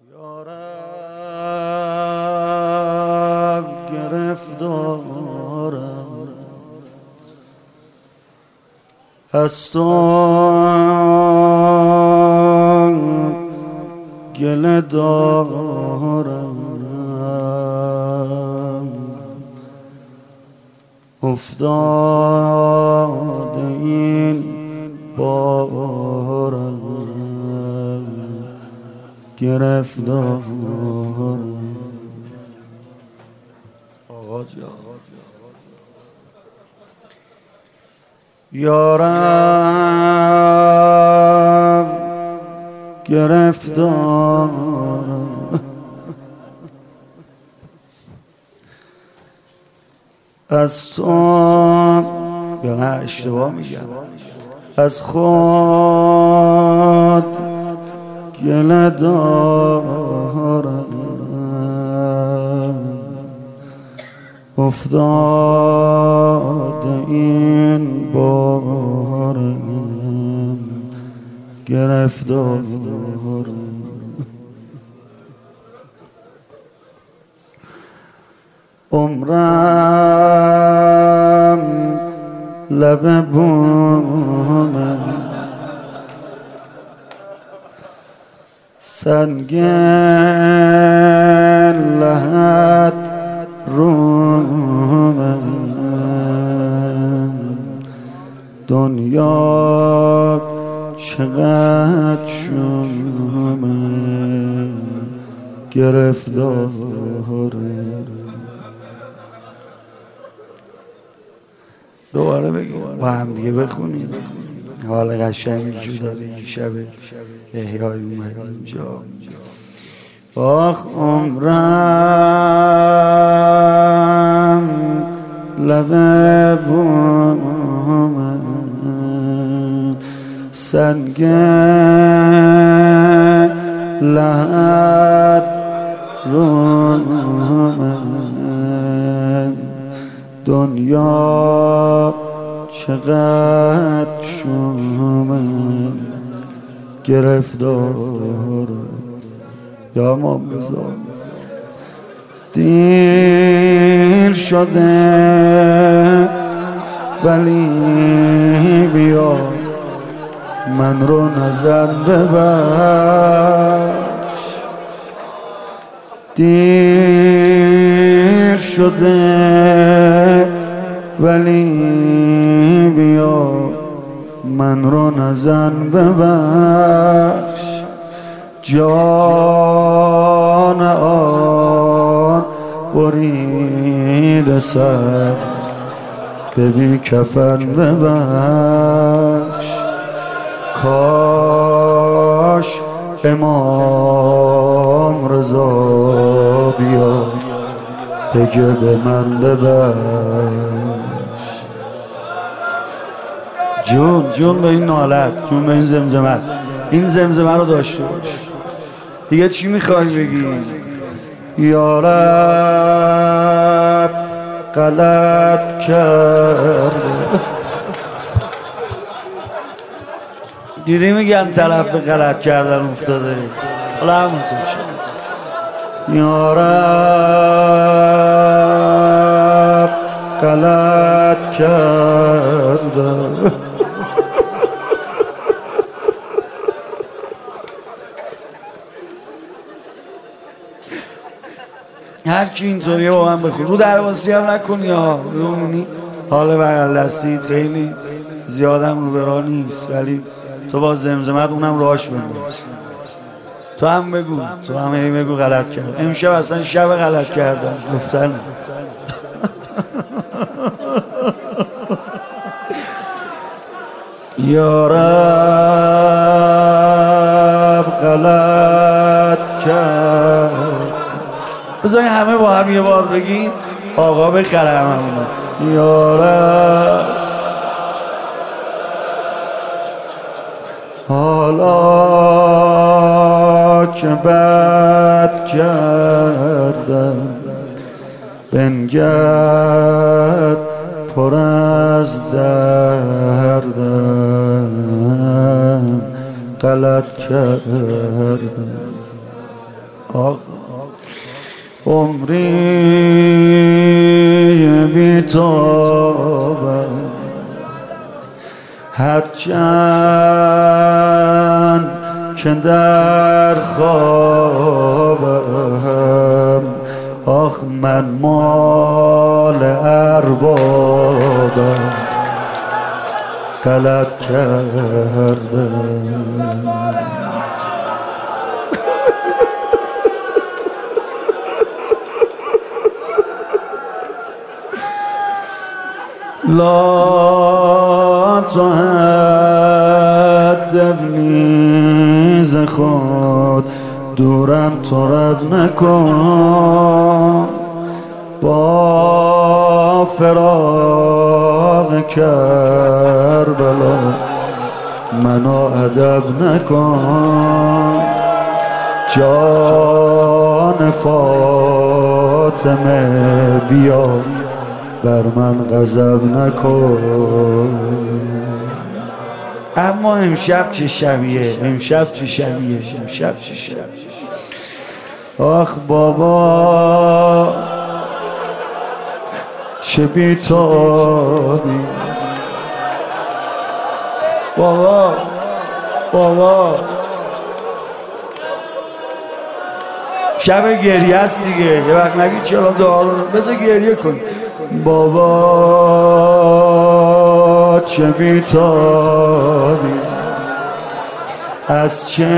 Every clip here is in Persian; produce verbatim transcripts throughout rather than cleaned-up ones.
یارب گرفتارم از تو گله دارم افتاده این بارم گرفتارم آقا جان یارم گرفتارم از تو یا نه اشتباه میگم از خود گله دارم افتاده این بارم گرفتارم عمرم لب بومه سنگ لحد رومه دنیا چقدر شومه گرفتاره دوباره بگیم با هم دیگه بخونیم حال قشنگی داره شب احیای اومد اینجا آخ عمرم لب بومه سنگ لحد رومه دنیا چقدر شومه گرفتار یا ما بزار دیر شده ولی بیا من رو نزن ببخش دیر شده ولی بیا من رو نزن ببخش جان آن برید سر ببی کفن ببخش کاش امام رضا بیا بگه به من ببخش جون جون به این نالت جون به این زمزمت این زمزمه رو داشته باش دیگه چی میخوای بگی یارب غلط کرده دیدی میگن طرف به غلط کردن افتاده حالا همونطور شد یارب غلط کرده هر کی اینطوریه با من بخون رو درواسی هم نکن یا رومونی حال بغل دستید خیلی زیادم رو برا نیست ولی تو با زمزمت اونم راش بنداز تو هم بگو تو هم هی بگو غلط کرد امشب اصلا شب غلط کردن گفتن یارب غلط کرد بذارین همه با هم یه بار بگیم آقا بخرم همونه یارب حالا که بد کردم بنگر پر از دردم غلط کردم آخ عمری بی تو هرچند که در خوابم آخ من مال اربابم غلط کردم. لا تعذبنی ز خود دورم تو رد نکن با فراق کربلا منو ادب نکن جان فاطمه بیا بر من غضب نکن. اما امشب چه شبیه امشب چه شبیه امشب چه شبیه آخ بابا چه بی‌تابی بابا بابا شب گریه است دیگه یه وقت نگید چرا دارو بذار گریه کن. بابا چه بی‌تابی از چه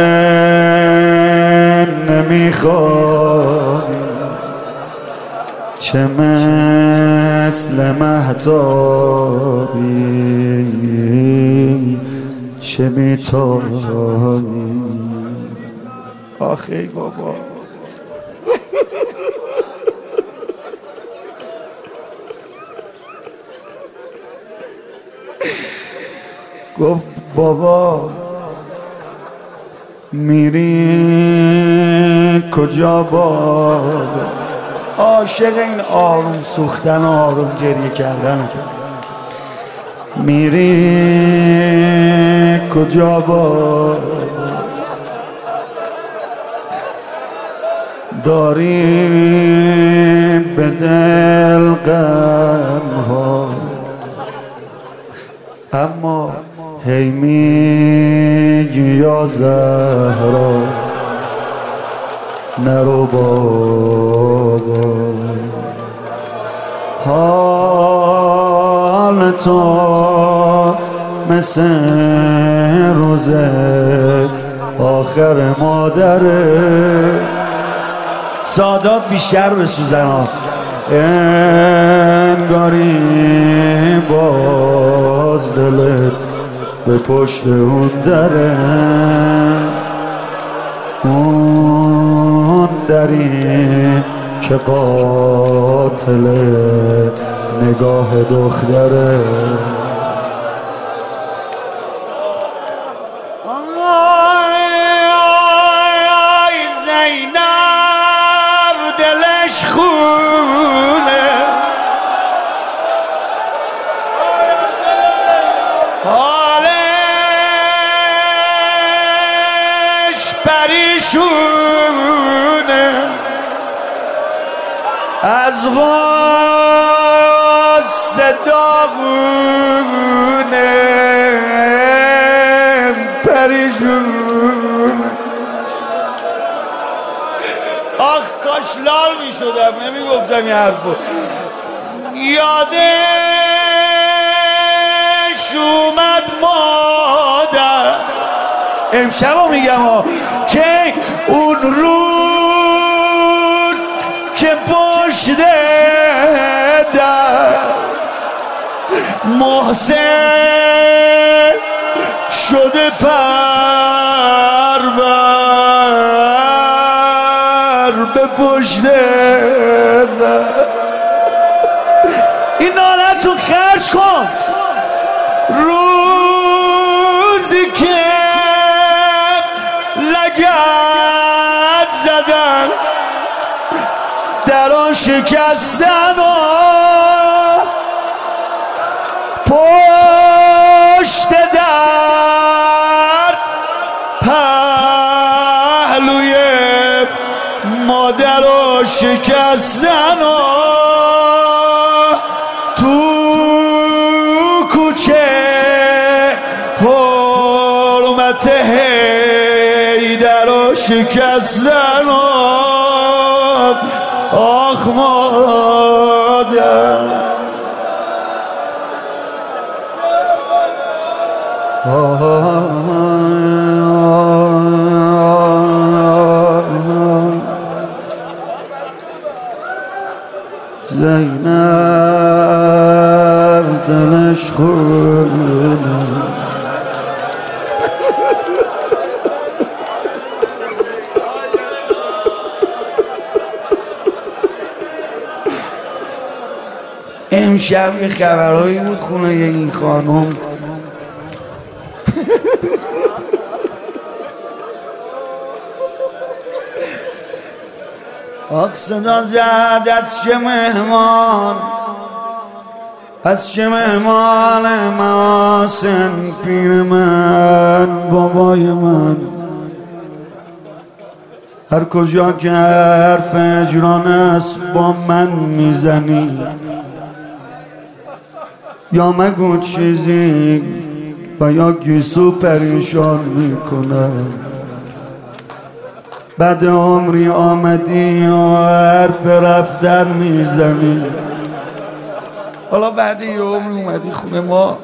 نمیخوابی چه مثل مهتابی چه بی‌تابی آخی بابا. گفت بابا میری کجا بابا عاشق این آروم سوختن آروم گریه کردن میری کجا بابا داری به دل غم ها اما هی میگی یا زهرا نرو بابا حال تو مثل روز آخر مادره سادات بیشتر بسوزن ها انگاری باز دلت به پشت اون دره اون دری که قاتل نگاه دختره از غصه داغونه پریشون آخ کاش لال می شدم نمی گفتم این حرفو یادش اومد مادر امشب رو میگم ها که اون روز که پشت در محسن شده پرور به پشت در این نالت رو خرج کن روزی که لگد زدن دران شکستن و پشت در پهلوی مادر رو شکستن و تو کوچه حرمت حیدر رو شکستن و آخ مادر زینب دلش خونه امشب یه خبرهایی بود خونه این خانم آخ صدا زد از چه مهمان از چه مهمان محاسن پیر من بابای من هر کجا که حرف اجران است با من میزنی یا مگو چیزی و یا گیسو پریشان میکنم بعد عمری آمدی و حرف رفتن میزنی حالا بعد یه عمری اومدی خونه ما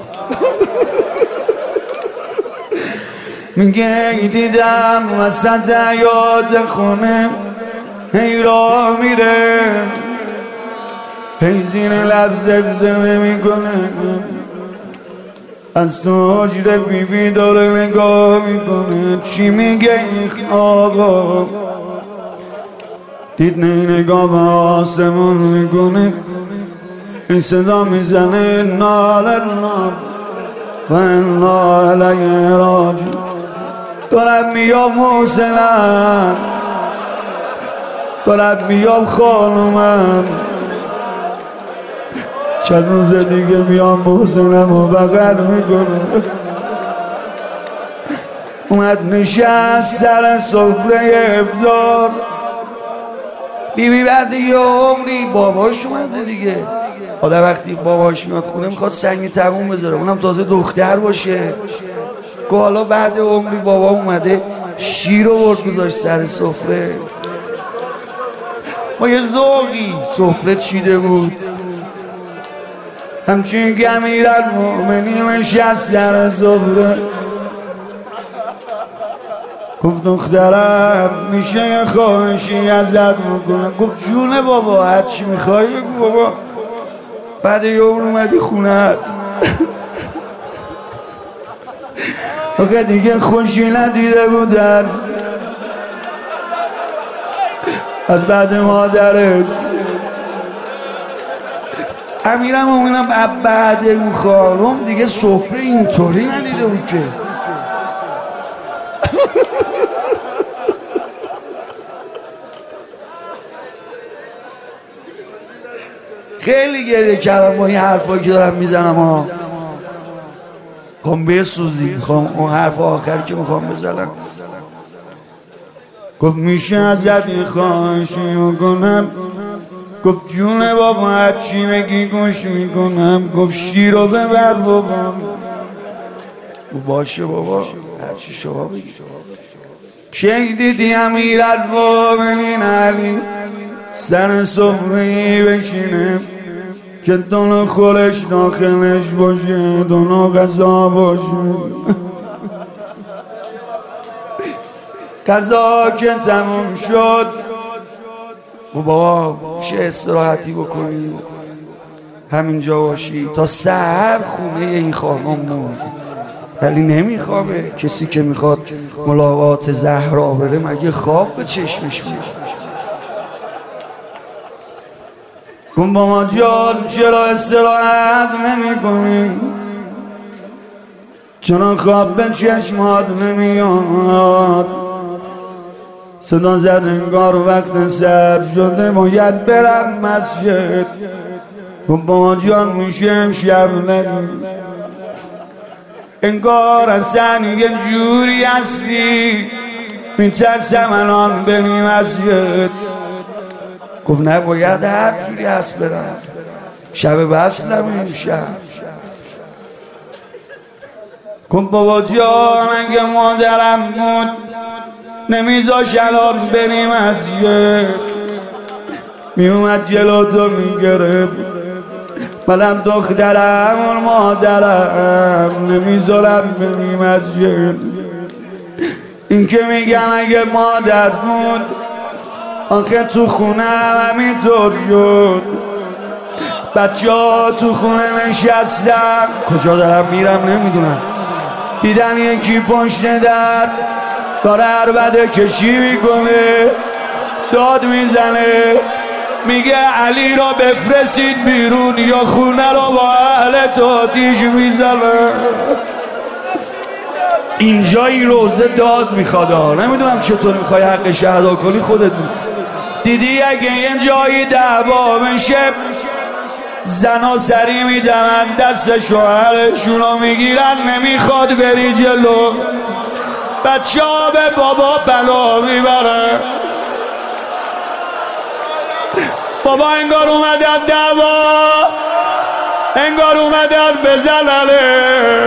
میگه دیدم وسط حیاط خونه هی را میره هی زیر لب زمزمه میکنه از تو حجره بی بی داره نگاه میکنه چی میگه این آقا دید نه نگاه به آسمون میکنه این صدا میزنه نالر نام و انا علیه راجع دارم میام حسنم دارم میام خانومم چند روز دیگه میام حسنم و بغل میکنم اومد نشست سر سفره افطار بیبی بعد یه عمری باباش اومده دیگه آدم وقتی باباش میاد خونه میخواد سنگ تموم بذاره اونم تازه دختر باشه که حالا بعد عمری بابا اومده شیر رو برد گذاشت سر سفره ما یه ذوقی سفره چیده بود همچین که امیرالمؤمنین نشست در سفره گفت دخترم میشه یه خواهشی ازت میکنم گفت جون بابا هر چی میخوای بگو بابا بعد یه عمر اومدی خونت آخه دیگه خوشی ندیده بودن از بعد مادرت امیرم اونم بعد اون خانم دیگه سفره اینطوری ندیده بود که خیلی گریه کردم با این حرفایی که دارم میزنم ها میخوام بسوزی میخوام اون حرف آخر که میخوام بزنم گفت میشه ازت یه خواهشی بکنم گفت جون بابا هرچی بگی گوش میکنم گفت شیر رو ببر بابا باشه بابا هرچی شما بگی کی دیدی امیرالمؤمنین علی سر سفره‌ای بشینه که دونو خورش داخلش باشه دونو غذا باشه غذا که تموم شد و بابا چه استراحتی بکنی همینجا باشی تا سحر خونه این خانم موند ولی نمیخوابه کسی که میخواد ملاقات زهرا بره مگه خواب به چشمش میاد گفت بابا جان چرا استراحت نمی کنی چرا خواب به چشمات نمیاد صدا زد انگار وقت سر شده باید برم مسجد گفت بابا جان میشه امشب نمی انگار اصلا یه جوری هستی میترسم الان بریم مسجد. گفت نباید هر جوری هست برم، شب وصلم امشب. گفت بابا جان اگه مادرم بود نمیذاش الان بریم مسجد، میومد جلوتو میگرفت، منم دخترم و مادرم نمیذارم بریم مسجد. این که میگم اگه مادر بود آخه تو خونه همینطور شد. بچه ها تو خونه نشستن، کجا دارم میرم نمیدونم، دیدن یکی پشت در داره عربده کشی میکنه، داد میزنه، میگه علی را بفرستید بیرون یا خونه را با اهل آتیش میزنه. اینجا این روزه داد میخواد، نمیدونم چطور میخوای حقش ادا کنی خودت. دیدی اگه یه جایی دعوا بشه زنا سری میدمن دست شوهرشون رو میگیرن، نمیخواد بری جلو، بچه ها به بابا بلا میبرن. بابا انگار اومدن دعوا، انگار اومدن بزننه.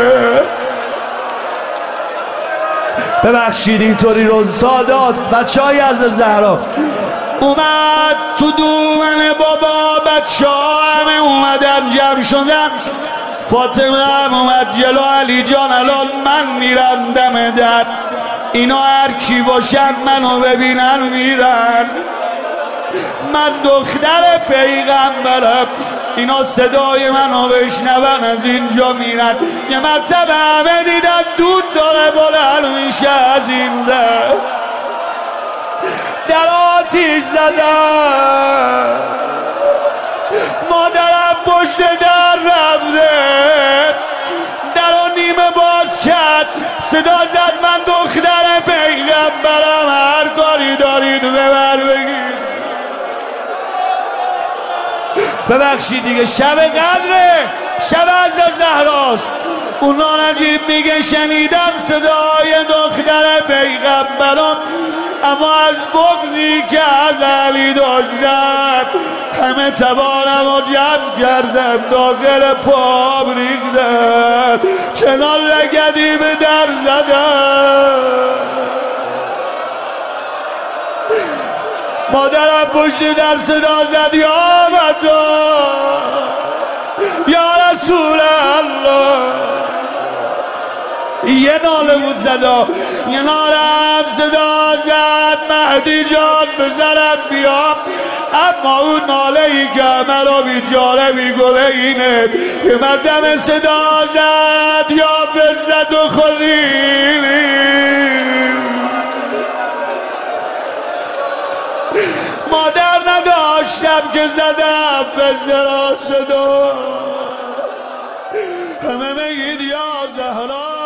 ببخشید اینطوری روز سادات بچه های از زهرا اومد تو دومن بابا، بچه ها همه اومدن جمع شدن، فاطمه هم اومد جلو، علی جان الان من میرم دم در، اینا هر کی باشن منو ببینن میرن، من دختر پیغمبرم، اینا صدای منو بشنون از اینجا میرن. یه مرتبه همه دیدن دود داره بلند میشه از این در، در آتیش زدن، مادرم پشت در رفته، در و نیمه باز کرد، صدا زد من دختر پیغمبرم، هر کاری دارید ببر بگید. ببخشید دیگه شب قدره، شب از زهراست. اونا نجیب میگه شنیدم صدای دختر پیغمبرم، اما از بغضی که از علی داشتم همه توانم و جمع کردم داخل پام ریختم، چنان لگدی به در زدم. مادرم پشت در صدا زد یا مدا یا رسول الله. یه ناله بود صدا، یه ناله هم صدا زد مهدی جان بزنم بیام، اما اون ناله ای که همه رو بیچاره میگونه اینه که مردم صدا زد یا فزد و خلیلی. مادر نداشتم که زدم فزد را صدا، همه میگید یا زهرا.